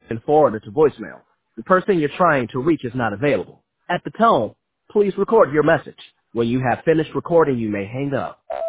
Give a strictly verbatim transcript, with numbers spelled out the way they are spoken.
and forwarded to voicemail. The person you're trying to reach is not available. At the tone, please record your message. When you have finished recording, you may hang up.